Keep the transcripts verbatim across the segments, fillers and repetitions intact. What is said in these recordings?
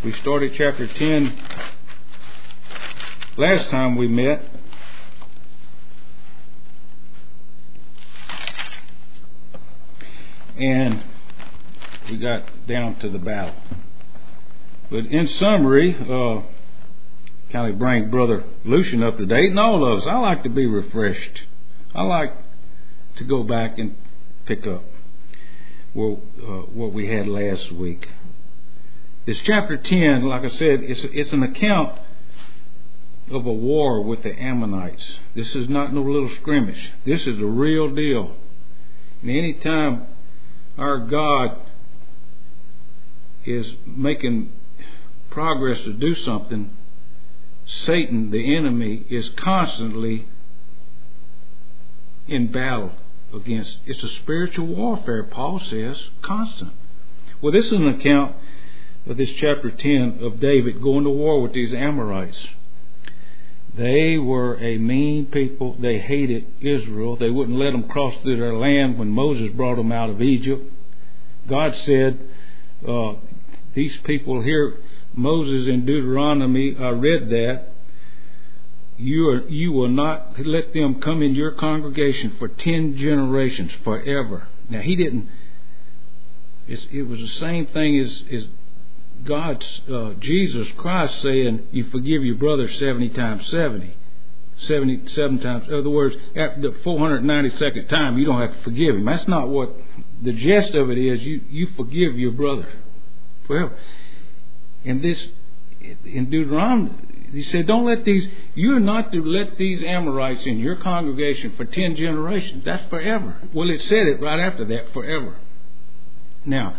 We started chapter ten last time we met. And we got down to the battle. But in summary, uh, kind of bring Brother Lucian up to date, and all of us. I like to be refreshed. I like to go back and pick up what, uh, what we had last week. This chapter ten, like I said, it's, it's an account of a war with the Ammonites. This is not no little scrimmage. This is a real deal. And any time our God is making progress to do something, Satan, the enemy, is constantly in battle against. It's a spiritual warfare, Paul says, constant. Well, this is an account of this chapter ten of David going to war with these Amorites. They were a mean people. They hated Israel. They wouldn't let them cross through their land when Moses brought them out of Egypt. God said, uh, these people here, Moses in Deuteronomy, I read that, you are, you will not let them come in your congregation for ten generations, forever. Now, he didn't, it's, it was the same thing as, as God's, uh, Jesus Christ saying, you forgive your brother seventy times seventy. seventy-seven times. In other words, at the four hundred ninety-second time, you don't have to forgive him. That's not what the gist of it is. You, you forgive your brother forever. And this, in Deuteronomy, he said, don't let these, you're not to let these Amorites in your congregation for ten generations. That's forever. Well, it said it right after that, forever. Now,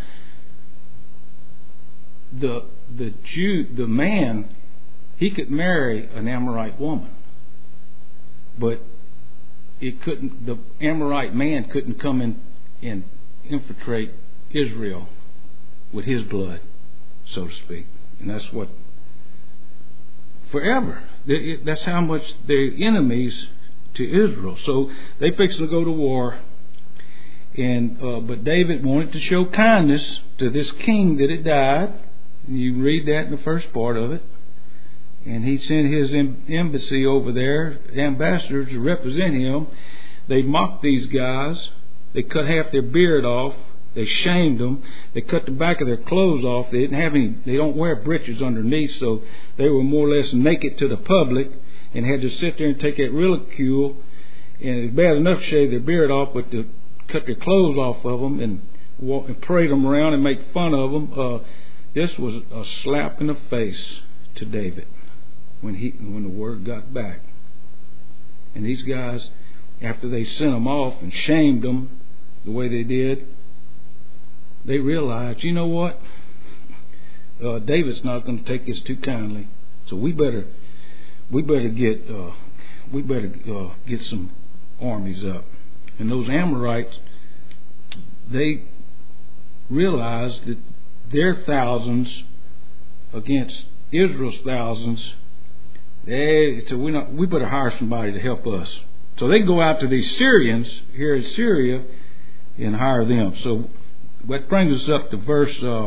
the the Jew, the man, he could marry an Amorite woman, but it couldn't. The Amorite man couldn't come in and infiltrate Israel with his blood, so to speak. And that's what forever. That's how much they're enemies to Israel. So they fixed to go to war. And uh, but David wanted to show kindness to this king that had died. You read that in the first part of it. And he sent his embassy over there, ambassadors to represent him. They mocked these guys. They cut half their beard off. They shamed them. They cut the back of their clothes off. They didn't have any. They don't wear breeches underneath, so they were more or less naked to the public, and had to sit there and take that ridicule. And it's bad enough to shave their beard off, but to cut their clothes off of them and, walk, and parade them around and make fun of them. Uh, this was a slap in the face to David when he when the word got back. And these guys, after they sent them off and shamed them the way they did, they realized, you know what? Uh, David's not going to take this too kindly, so we better we better get uh, we better uh, get some armies up. And those Amorites, they realized that their thousands against Israel's thousands, they said, we not we better hire somebody to help us. So they go out to these Syrians here in Syria and hire them. So that brings us up to verse, uh,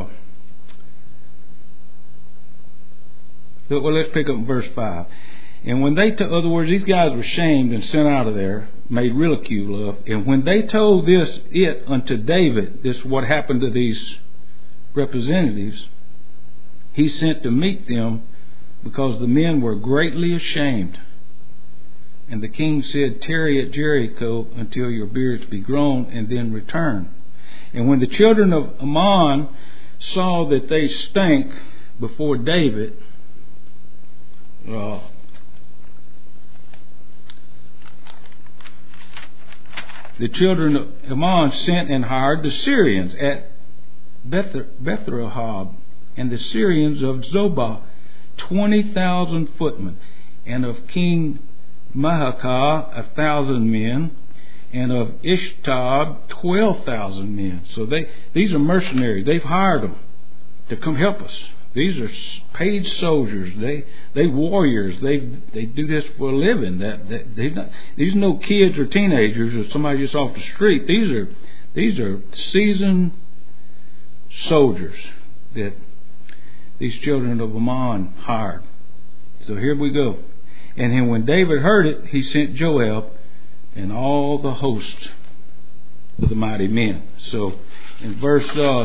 well, let's pick up verse five. And when they, in other words, these guys were shamed and sent out of there, made ridicule of. And when they told this, it unto David, this what happened to these representatives, he sent to meet them, because the men were greatly ashamed. And the king said, tarry at Jericho until your beards be grown, and then return. And when the children of Ammon saw that they stank before David, uh, the children of Ammon sent and hired the Syrians at Beth-rehob, and the Syrians of Zobah, twenty thousand footmen, and of King Maacah, a thousand men, and of Ishtab, twelve thousand men. So they these are mercenaries. They've hired them to come help us. These are paid soldiers. They they warriors. They they do this for a living. That, that they not, these are no kids or teenagers or somebody just off the street. These are these are seasoned soldiers that these children of Ammon hired. So here we go. And then when David heard it, he sent Joab and all the host of the mighty men. So in verse, uh,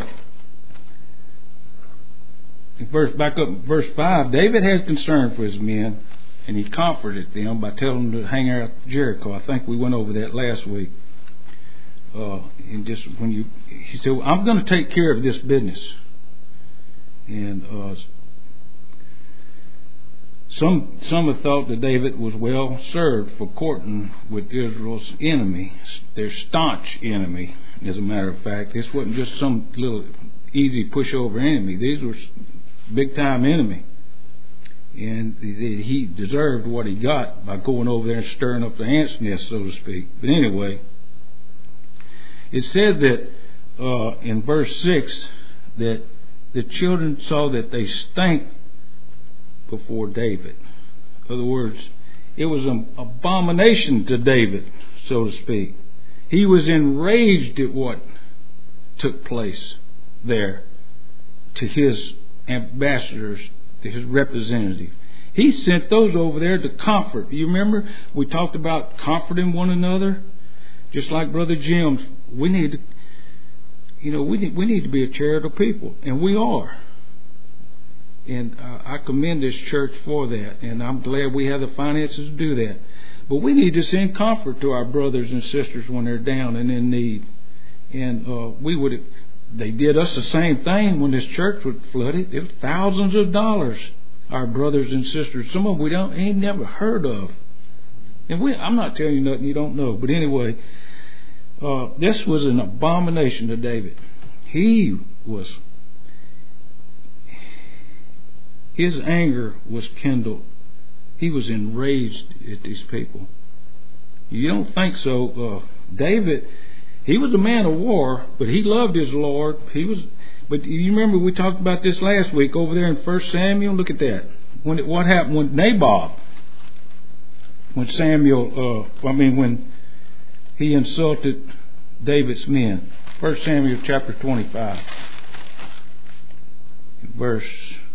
in verse back up verse five, David had concern for his men, and he comforted them by telling them to hang out at Jericho. I think we went over that last week. Uh, and just when you, he said, well, I'm going to take care of this business. And uh, some some have thought that David was well served for courting with Israel's enemy, their staunch enemy. As a matter of fact, this wasn't just some little easy pushover enemy. These were big time enemy, and he deserved what he got by going over there and stirring up the ants' nest, so to speak. But anyway, it said that uh, in verse six that the children saw that they stank before David. In other words, it was an abomination to David, so to speak. He was enraged at what took place there to his ambassadors, to his representatives. He sent those over there to comfort. You remember we talked about comforting one another? Just like Brother Jim, we need to, you know, we need, we need to be a charitable people, and we are. And uh, I commend this church for that, and I'm glad we have the finances to do that. But we need to send comfort to our brothers and sisters when they're down and in need. And uh, we would, they did us the same thing when this church was flooded. It was thousands of dollars. Our brothers and sisters, some of them we don't ain't never heard of. And we, I'm not telling you nothing you don't know. But anyway, uh, this was an abomination to David. He was. His anger was kindled. He was enraged at these people. You don't think so? Uh, David, he was a man of war, but he loved his Lord. He was, but you remember we talked about this last week over there in First Samuel. Look at that. When it, what happened when Nabob, when Samuel, uh, I mean when he insulted David's men. First Samuel chapter twenty-five, verse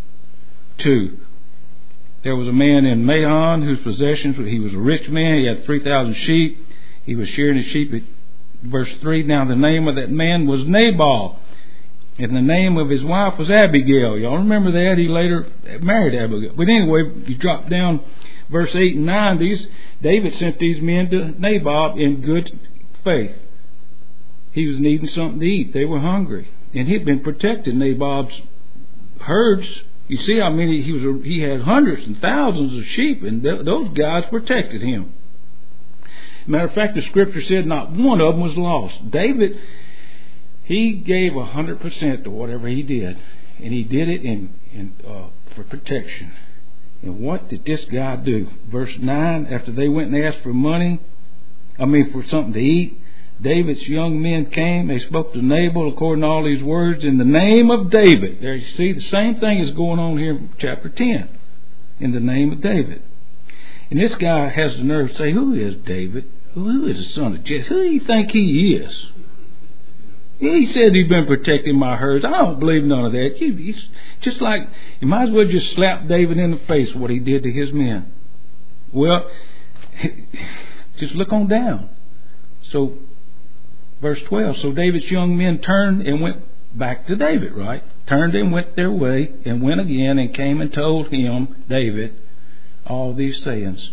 two. There was a man in Mahon whose possessions, he was a rich man. He had three thousand sheep. He was shearing his sheep. At verse three. Now the name of that man was Nabal, and the name of his wife was Abigail. Y'all remember that? He later married Abigail. But anyway, you drop down verse eight and nine. These David sent these men to Nabob in good faith. He was needing something to eat. They were hungry, and he'd been protecting Nabob's herds. You see how many he was? He had hundreds and thousands of sheep, and th- those guys protected him. Matter of fact, the scripture said not one of them was lost. David, he gave a hundred percent to whatever he did, and he did it in, in uh, for protection. And what did this guy do? Verse nine. After they went and asked for money, I mean for something to eat, David's young men came. They spoke to Nabal according to all these words in the name of David. There you see the same thing is going on here in chapter ten. In the name of David. And this guy has the nerve to say, who is David? Who is the son of Jesse? Who do you think he is? He said he's been protecting my herds. I don't believe none of that. He's just like, you might as well just slap David in the face what he did to his men. Well, just look on down. So, verse twelve, so David's young men turned and went back to David, right? Turned and went their way and went again and came and told him, David, all these sayings.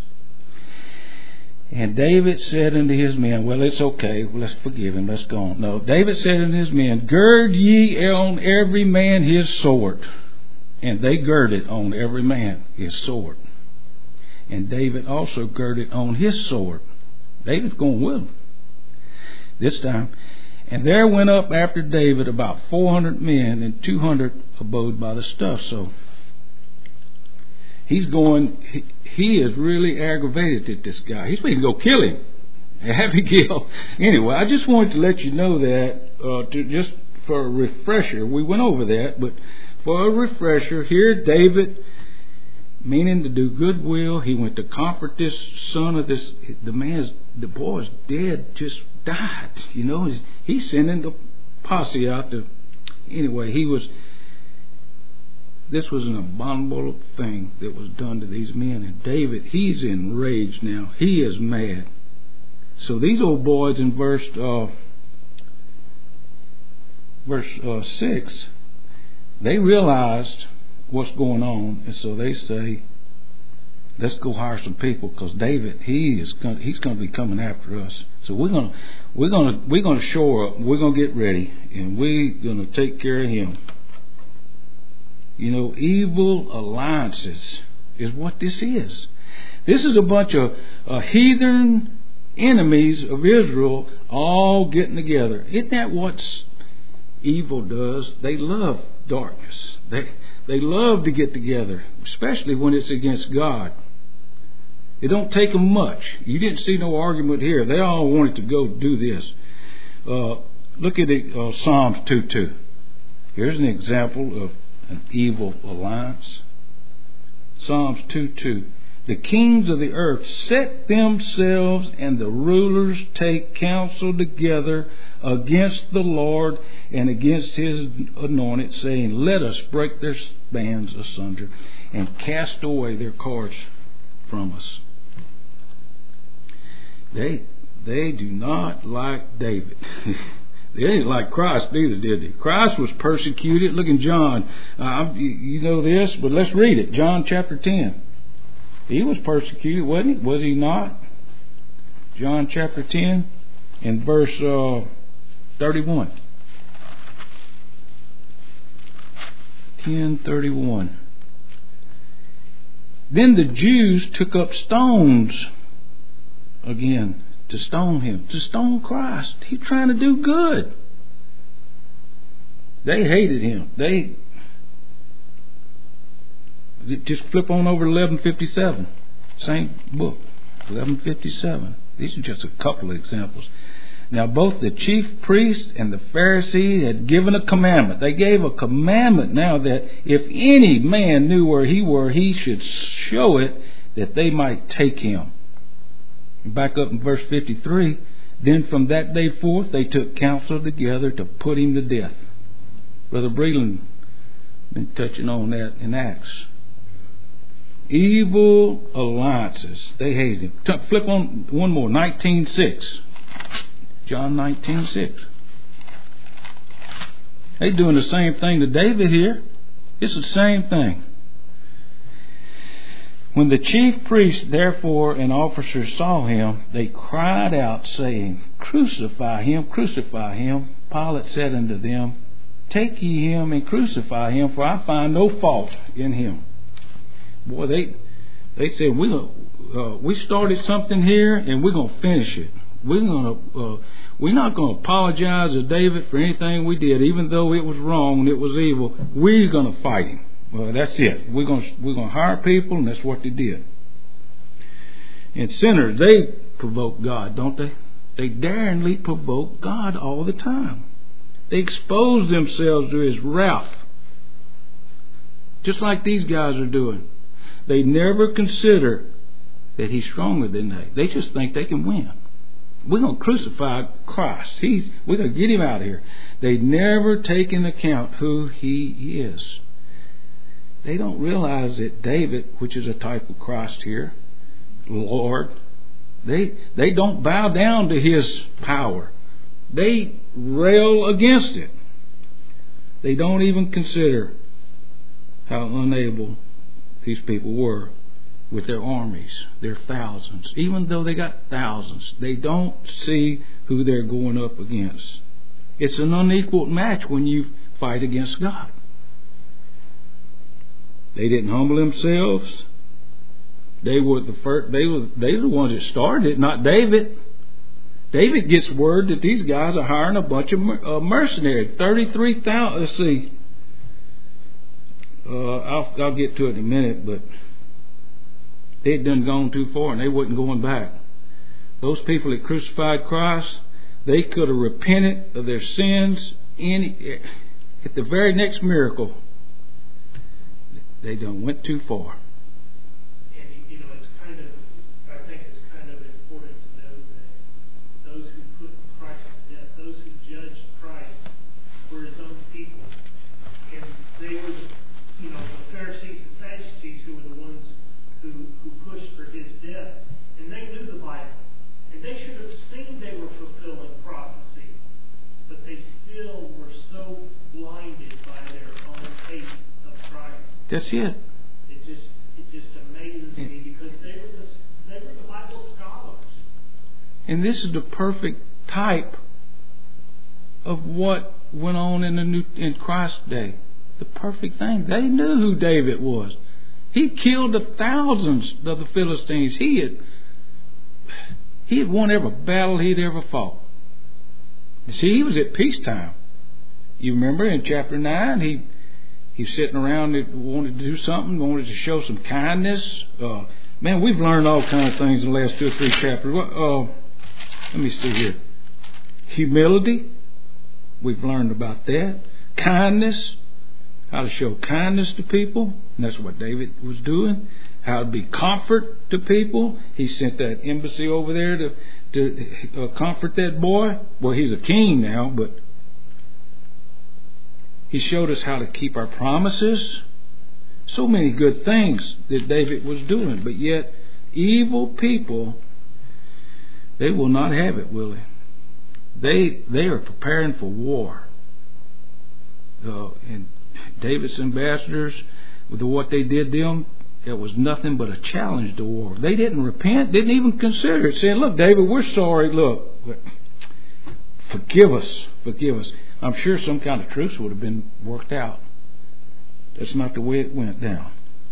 And David said unto his men, well, it's okay. Well, let's forgive him. Let's go on. No, David said unto his men, gird ye on every man his sword. And they girded on every man his sword. And David also girded on his sword. David's going with him this time. And there went up after David about four hundred men, and two hundred abode by the stuff. So he's going, he, he is really aggravated at this guy. He's going to go kill him. Abigail. Anyway, I just wanted to let you know that, uh, to just for a refresher. We went over that, but for a refresher, here David, meaning to do goodwill, he went to comfort this son of this, the man's, the boy's dead, just died. You know, he's, he's sending the posse out to, anyway, he was, this was an abominable thing that was done to these men. And David, he's enraged now. He is mad. So these old boys in verse uh, verse uh, six, they realized what's going on, and so they say, let's go hire some people, because David, he is gonna, he's going to be coming after us. So we're gonna we're gonna we're gonna shore up. We're gonna get ready, and we're gonna take care of him. You know, evil alliances is what this is. This is a bunch of uh, heathen enemies of Israel all getting together. Isn't that what evil does? They love darkness. They they love to get together, especially when it's against God. It don't take them much. You didn't see no argument here. They all wanted to go do this. Uh, look at it, uh, Psalms two two. Here's an example of an evil alliance. Psalms two two. The kings of the earth set themselves, and the rulers take counsel together against the Lord and against his anointed, saying, let us break their bands asunder and cast away their cords from us. They they do not like David. They didn't like Christ either, did they? Christ was persecuted. Look in John. Uh, you know this, but let's read it. John chapter ten. He was persecuted, wasn't he? Was he not? John chapter ten and verse uh, thirty-one. ten thirty-one. Then the Jews took up stones again to stone him, to stone Christ. He's trying to do good. They hated him. They just flip on over to eleven fifty-seven. Same book, eleven fifty-seven. These are just a couple of examples. Now both the chief priest and the Pharisee had given a commandment. They gave a commandment now that if any man knew where he were, he should show it, that they might take him. Back up in verse fifty-three. Then from that day forth they took counsel together to put him to death. Brother Breland been touching on that in Acts. Evil alliances. They hated him. T- flip on one more. nineteen six. John nineteen six. They doing the same thing to David here. It's the same thing. When the chief priests therefore and officers saw him, they cried out, saying, crucify him, crucify him. Pilate said unto them, take ye him and crucify him, for I find no fault in him. Boy, they they said, we uh, we started something here, and we're going to finish it. We're gonna uh, we're not going to apologize to David for anything we did, even though it was wrong and it was evil. We're going to fight him. Well, that's it. We're going to, we're going to hire people, and that's what they did. And sinners, they provoke God, don't they? They daringly provoke God all the time. They expose themselves to his wrath, just like these guys are doing. They never consider that he's stronger than they. They just think they can win. We're going to crucify Christ. He's, we're going to get him out of here. They never take into account who he is. They don't realize that David, which is a type of Christ here, Lord, they they don't bow down to his power. They rail against it. They don't even consider how unable these people were with their armies, their thousands. Even though they got thousands, they don't see who they're going up against. It's an unequal match when you fight against God. They didn't humble themselves. They were the first. They were they were the ones that started it, not David. David gets word that these guys are hiring a bunch of uh, mercenaries. Thirty-three thousand. Let's see. Uh, I'll I'll get to it in a minute, but they'd done gone too far, and they wasn't going back. Those people that crucified Christ, they could have repented of their sins any at the very next miracle. They done went too far. And, you know, it's kind of, I think it's kind of important to know that those who put Christ to death, those who judged Christ, were his own people. And they were, you know, That's it. It just it just amazes me because they were the, they were the Bible scholars. And this is the perfect type of what went on in the new in Christ's day. The perfect thing. They knew who David was. He killed the thousands of the Philistines. He had he had won every battle he'd ever fought. You see, he was at peacetime. You remember in chapter nine, he he was sitting around and wanted to do something, wanted to show some kindness. Uh, man, we've learned all kinds of things in the last two or three chapters. Uh, let me see here. Humility. We've learned about that. Kindness. How to show kindness to people. And that's what David was doing. How to be comfort to people. He sent that embassy over there to, to uh, comfort that boy. Well, he's a king now, but he showed us how to keep our promises. So many good things that David was doing. But yet, evil people, they will not have it, will they? They, they are preparing for war. Uh, and David's ambassadors, with what they did to them, it was nothing but a challenge to war. They didn't repent, didn't even consider it, saying, look, David, we're sorry, look, forgive us, forgive us. I'm sure some kind of truce would have been worked out. That's not the way it went down.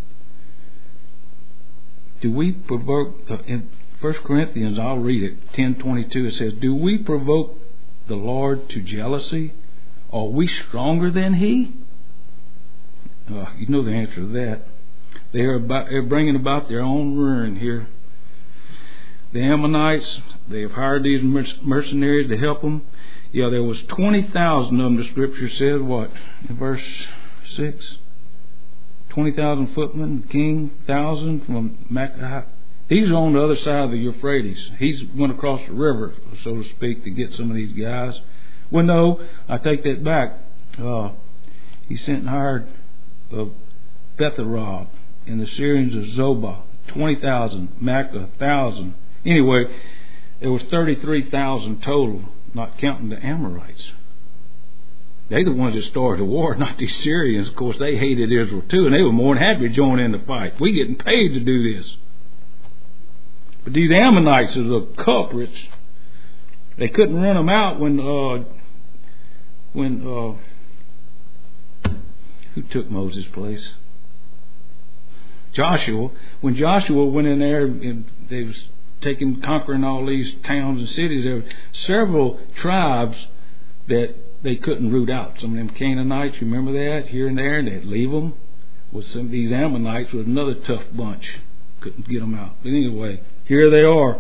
Do we provoke, uh, in First Corinthians, I'll read it, ten twenty-two, it says, do we provoke the Lord to jealousy? Are we stronger than He? Uh, you know the answer to that. They are about, they're bringing about their own ruin here. The Ammonites, they have hired these mercenaries to help them. Yeah, there was twenty thousand of them, the Scripture says, what? In verse six? twenty thousand footmen, king, thousand from Makkah. He's on the other side of the Euphrates. He's went across the river, so to speak, to get some of these guys. Well, no, I take that back. Uh, he sent and hired of Betharob and the Syrians of Zobah, twenty thousand, Makkah, one thousand. Anyway, there was thirty-three thousand total, not counting the Amorites. They're the ones that started the war, not these Syrians. Of course, they hated Israel too, and they were more than happy to join in the fight. We're getting paid to do this. But these Ammonites are the culprits. They couldn't run them out when, uh, when, uh, who took Moses' place? Joshua. When Joshua went in there and they was taking, conquering all these towns and cities, there were several tribes that they couldn't root out. Some of them Canaanites, you remember that? Here and there, and they'd leave them. With some of these Ammonites was another tough bunch. Couldn't get them out. But anyway, here they are.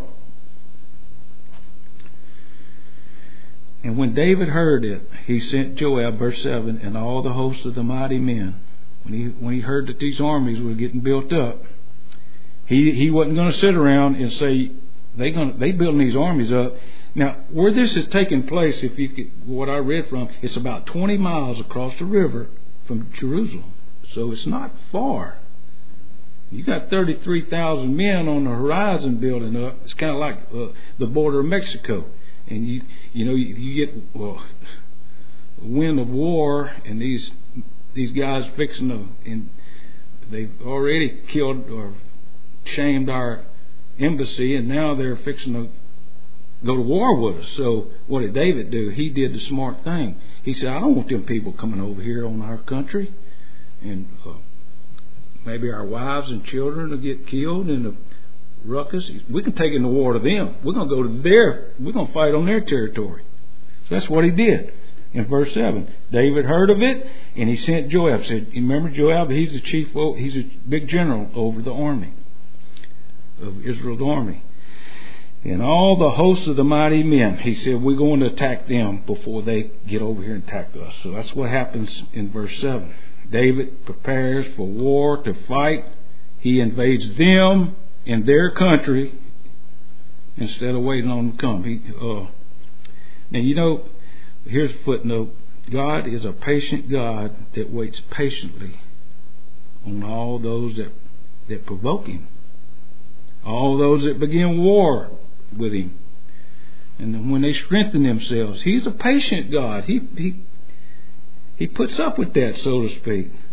And when David heard it, he sent Joab, verse seven, and all the hosts of the mighty men. When he when he heard that these armies were getting built up, he he wasn't going to sit around and say they going they building these armies up. Now, where this is taking place, if you could, what I read from, it's about twenty miles across the river from Jerusalem, so it's not far. You got thirty-three thousand men on the horizon building up. It's kind of like uh, the border of Mexico. And you you know, you, you get, well, a wind of war, and these these guys fixing to, and they've already killed or shamed our embassy, and now they're fixing to go to war with us. So what did David do? He did the smart thing. He said, I don't want them people coming over here on our country, and uh, maybe our wives and children will get killed in the ruckus. We can take in the war to them. We're going to go to their, we're going to fight on their territory. So that's what he did. In verse seven, David heard of it, and he sent Joab. Said, you remember Joab? He's the chief, he's a big general over the army of Israel's army. And all the hosts of the mighty men, he said, we're going to attack them before they get over here and attack us. So that's what happens in verse seven. David prepares for war to fight. He invades them in their country instead of waiting on them to come. He, uh, now, you know, here's a footnote. God is a patient God that waits patiently on all those that, that provoke Him. All those that begin war with Him. And when they strengthen themselves, He's a patient God. He, he, he puts up with that, so to speak.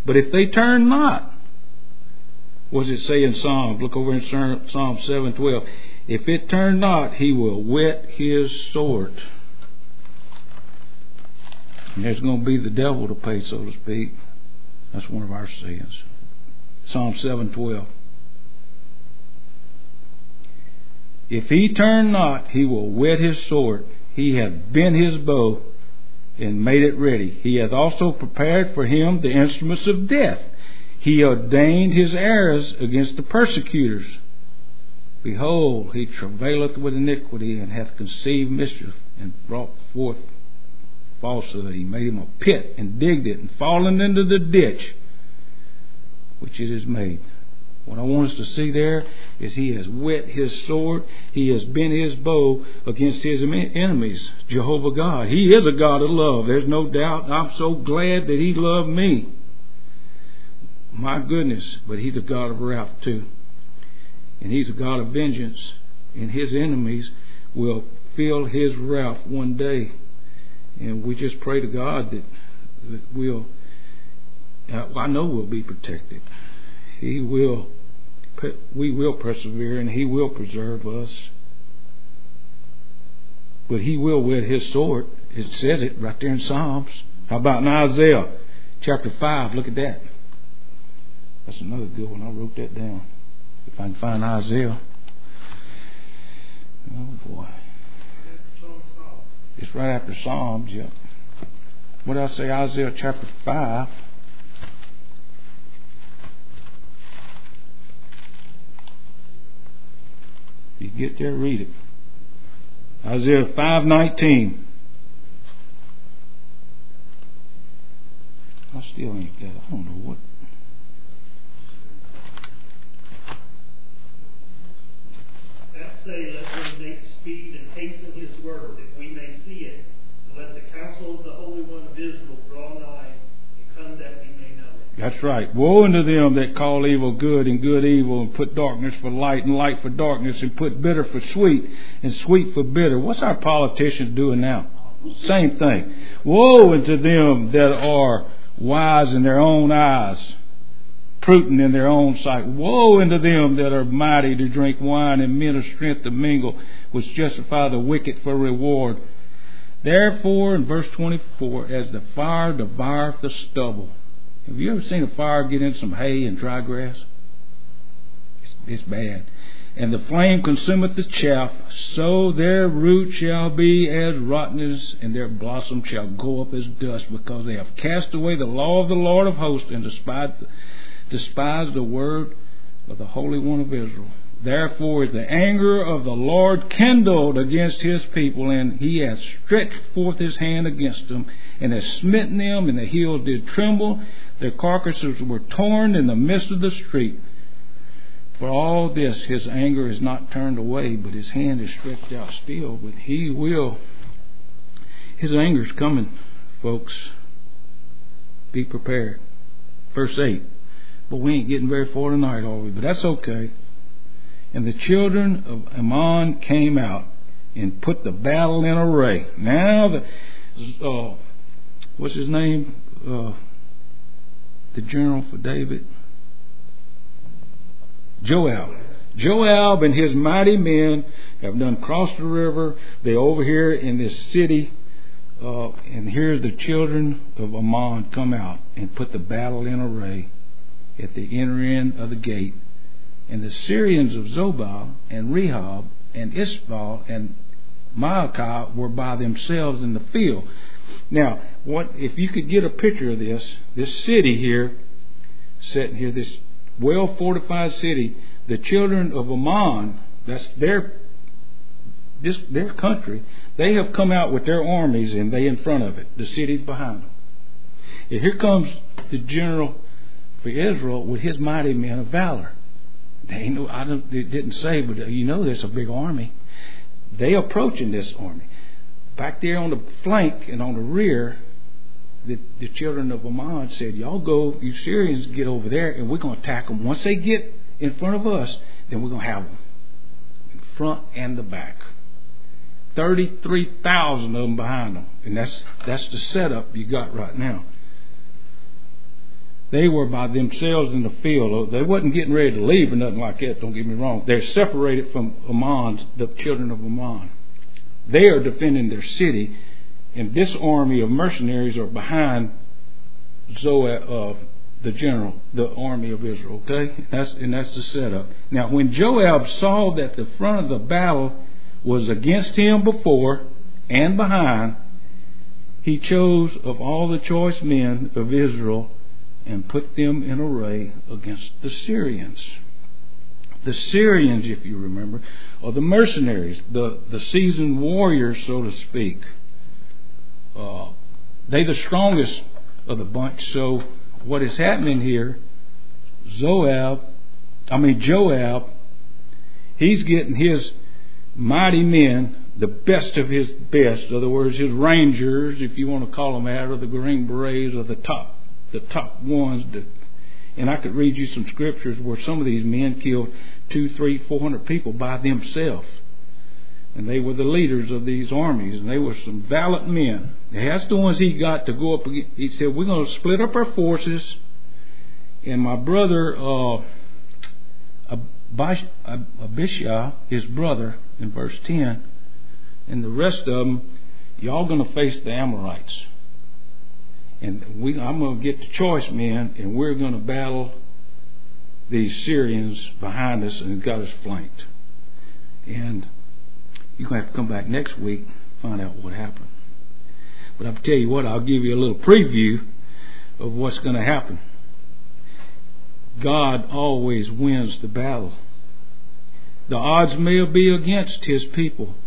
But if they turn not, what does it say in Psalms? Look over in Psalm seven twelve. If it turn not, he will whet his sword. And there's going to be the devil to pay, so to speak. That's one of our sayings. Psalm seven twelve. If he turn not, he will whet his sword. He hath bent his bow and made it ready. He hath also prepared for him the instruments of death. He ordained his arrows against the persecutors. Behold, he travaileth with iniquity, and hath conceived mischief, and brought forth falsehood. He made him a pit, and digged it, and fallen into the ditch which it is made. What I want us to see there is he has whet his sword. He has bent his bow against his enemies. Jehovah God. He is a God of love. There's no doubt. I'm so glad that he loved me. My goodness. But he's a God of wrath too. And he's a God of vengeance. And his enemies will feel his wrath one day. And we just pray to God that, that we'll, I know we'll be protected. He will, we will persevere, and he will preserve us. But he will whet his sword. It says it right there in Psalms. How about in Isaiah chapter five? Look at that. That's another good one. I wrote that down. If I can find Isaiah. Oh boy. It's right after Psalms, yeah. What did I say? Isaiah chapter five. You get there, read it. Isaiah five nineteen. I still ain't got it. I don't know what. That say, let him make speed and hasten his word, that we may see it. And let the counsel of the Holy One of Israel draw nigh, and come that we may know it. That's right. Woe unto them that call evil good and good evil, and put darkness for light and light for darkness, and put bitter for sweet and sweet for bitter. What's our politicians doing now? Same thing. Woe unto them that are wise in their own eyes, prudent in their own sight. Woe unto them that are mighty to drink wine, and men of strength to mingle, which justify the wicked for reward. Therefore, in verse twenty-four, as the fire devoureth the stubble. Have you ever seen a fire get in some hay and dry grass? It's, it's bad. And the flame consumeth the chaff, so their root shall be as rottenness, and their blossom shall go up as dust, because they have cast away the law of the Lord of hosts, and despised, despised the word of the Holy One of Israel. Therefore is the anger of the Lord kindled against his people, and he hath stretched forth his hand against them, and has smitten them, and the hills did tremble. Their carcasses were torn in the midst of the street. For all this his anger is not turned away, but his hand is stretched out still. But he will. His anger is coming, folks. Be prepared. Verse eight. But we ain't getting very far tonight, are we? But that's okay. And the children of Ammon came out and put the battle in array. Now the uh, what's his name? Uh, the general for David. Joab. Joab and his mighty men have done crossed the river. They're over here in this city. Uh, and here's the children of Ammon come out and put the battle in array at the inner end of the gate. And the Syrians of Zobah and Rehob and Ishbal and Maacah were by themselves in the field. Now, what if you could get a picture of this, this city here, sitting here, this well-fortified city, the children of Ammon, that's their this their country, they have come out with their armies, and they in front of it. The city's behind them. And here comes the general for Israel with his mighty men of valor. They ain't no, I don't, it didn't say, but you know there's a big army. They approaching this army. Back there on the flank and on the rear, the, the children of Ammon said, y'all go, you Syrians get over there, and we're going to attack them. Once they get in front of us, then we're going to have them. In front and the back. thirty-three thousand of them behind them. And that's, that's the setup you got right now. They were by themselves in the field. They wasn't getting ready to leave or nothing like that, don't get me wrong. They're separated from Ammon, the children of Ammon. They are defending their city, and this army of mercenaries are behind Joab, uh, the general, the army of Israel. Okay, that's and that's the setup. Now, when Joab saw that the front of the battle was against him before and behind, he chose of all the choice men of Israel and put them in array against the Syrians. The Syrians, if you remember, are the mercenaries, the, the seasoned warriors, so to speak. Uh, they're the strongest of the bunch. So what is happening here, Joab, I mean Joab, he's getting his mighty men, the best of his best, in other words, his rangers, if you want to call them that, or the Green Berets, or the top, the top ones. That, and I could read you some scriptures where some of these men killed two, three, four hundred people by themselves, and they were the leaders of these armies, and they were some valiant men. That's the ones he got to go up against. He said, "We're going to split up our forces." And my brother, uh, Abishai, his brother, in verse ten, and the rest of them, y'all going to face the Amorites. And we, I'm going to get the choice men, and we're going to battle these Syrians behind us and got us flanked. And you're going to have to come back next week and find out what happened. But I'll tell you what, I'll give you a little preview of what's going to happen. God always wins the battle. The odds may be against His people,